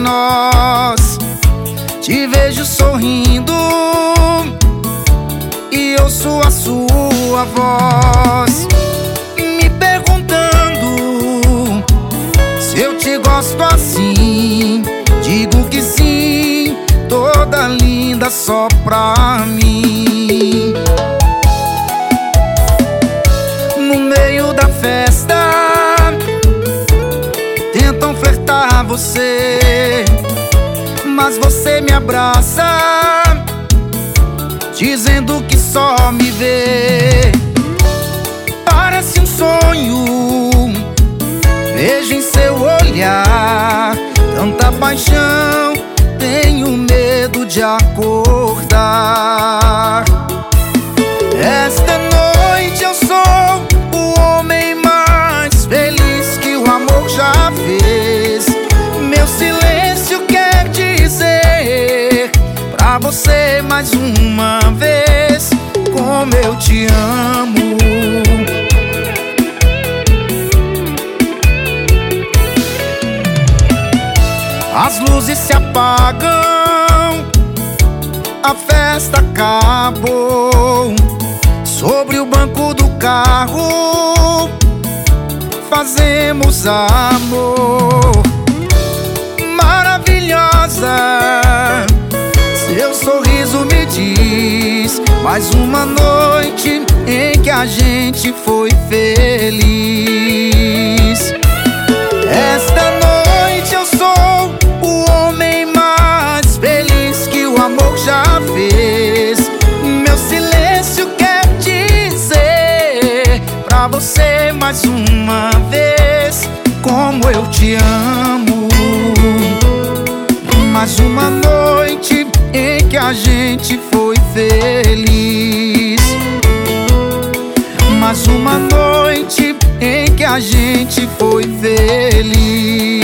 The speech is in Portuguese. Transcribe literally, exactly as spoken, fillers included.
nós. Te vejo sorrindo e ouço a sua voz, me perguntando se eu te gosto assim. Digo que sim, toda linda só pra mim. No meio da festa tentam flertar você, mas você me abraça, dizendo que só me vê. Parece um sonho, vejo em seu olhar tanta paixão, tenho medo de acordar. Esta noite eu sou o homem mais feliz que o amor já fez. Meu silêncio quer dizer pra você mais uma vez como eu te amo. As luzes se apagam, a festa acabou. Sobre o banco do carro fazemos amor. Maravilhosa, seu sorriso me diz mais uma noite em que a gente foi feliz. Esta noite eu sou o homem mais feliz que o amor já fez. Meu silêncio quer dizer pra você mais uma vez como eu te amo. Mais uma noite em que a gente foi feliz. Mais uma noite em que a gente foi feliz.